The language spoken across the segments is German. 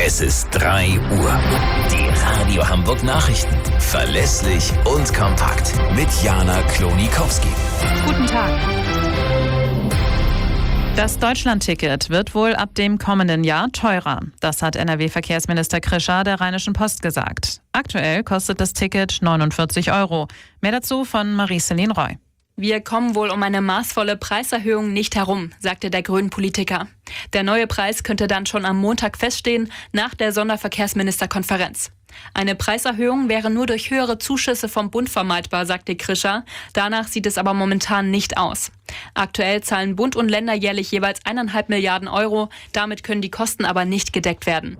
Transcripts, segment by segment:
Es ist 3 Uhr. Die Radio Hamburg Nachrichten. Verlässlich und kompakt. Mit Jana Klonikowski. Guten Tag. Das Deutschland-Ticket wird wohl ab dem kommenden Jahr teurer. Das hat NRW-Verkehrsminister Krischer der Rheinischen Post gesagt. Aktuell kostet das Ticket 49 €. Mehr dazu von Marie-Céline Roy. Wir kommen wohl um eine maßvolle Preiserhöhung nicht herum, sagte der Grünen-Politiker. Der neue Preis könnte dann schon am Montag feststehen, nach der Sonderverkehrsministerkonferenz. Eine Preiserhöhung wäre nur durch höhere Zuschüsse vom Bund vermeidbar, sagte Krischer. Danach sieht es aber momentan nicht aus. Aktuell zahlen Bund und Länder jährlich jeweils 1,5 Milliarden €. Damit können die Kosten aber nicht gedeckt werden.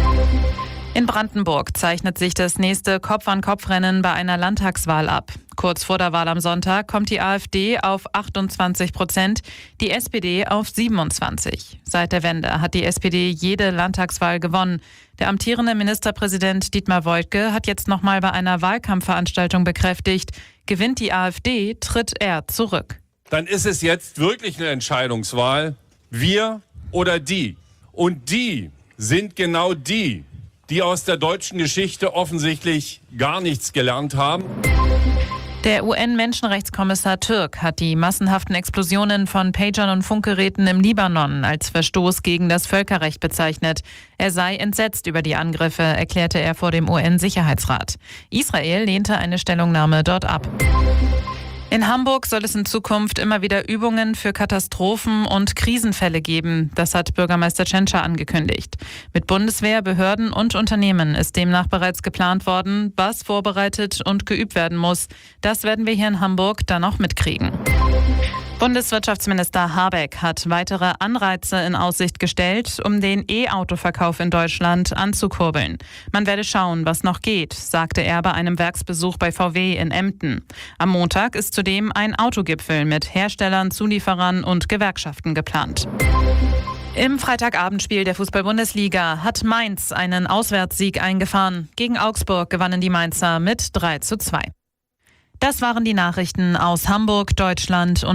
In Brandenburg zeichnet sich das nächste Kopf-an-Kopf-Rennen bei einer Landtagswahl ab. Kurz vor der Wahl am Sonntag kommt die AfD auf 28%, die SPD auf 27%. Seit der Wende hat die SPD jede Landtagswahl gewonnen. Der amtierende Ministerpräsident Dietmar Woidke hat jetzt nochmal bei einer Wahlkampfveranstaltung bekräftigt, gewinnt die AfD, tritt er zurück. Dann ist es jetzt wirklich eine Entscheidungswahl, wir oder die. Und die sind genau die aus der deutschen Geschichte offensichtlich gar nichts gelernt haben. Der UN-Menschenrechtskommissar Türk hat die massenhaften Explosionen von Pagern und Funkgeräten im Libanon als Verstoß gegen das Völkerrecht bezeichnet. Er sei entsetzt über die Angriffe, erklärte er vor dem UN-Sicherheitsrat. Israel lehnte eine Stellungnahme dort ab. In Hamburg soll es in Zukunft immer wieder Übungen für Katastrophen und Krisenfälle geben. Das hat Bürgermeister Tschentscher angekündigt. Mit Bundeswehr, Behörden und Unternehmen ist demnach bereits geplant worden, was vorbereitet und geübt werden muss. Das werden wir hier in Hamburg dann auch mitkriegen. Bundeswirtschaftsminister Habeck hat weitere Anreize in Aussicht gestellt, um den E-Auto-Verkauf in Deutschland anzukurbeln. Man werde schauen, was noch geht, sagte er bei einem Werksbesuch bei VW in Emden. Am Montag ist zudem ein Autogipfel mit Herstellern, Zulieferern und Gewerkschaften geplant. Im Freitagabendspiel der Fußball-Bundesliga hat Mainz einen Auswärtssieg eingefahren. Gegen Augsburg gewannen die Mainzer mit 3:2. Das waren die Nachrichten aus Hamburg, Deutschland und